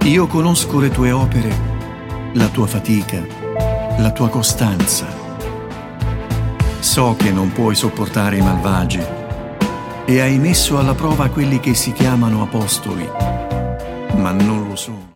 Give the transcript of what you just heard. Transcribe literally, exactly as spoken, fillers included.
Io conosco le tue opere, la tua fatica, la tua costanza. So che non puoi sopportare i malvagi e hai messo alla prova quelli che si chiamano apostoli, ma non lo sono.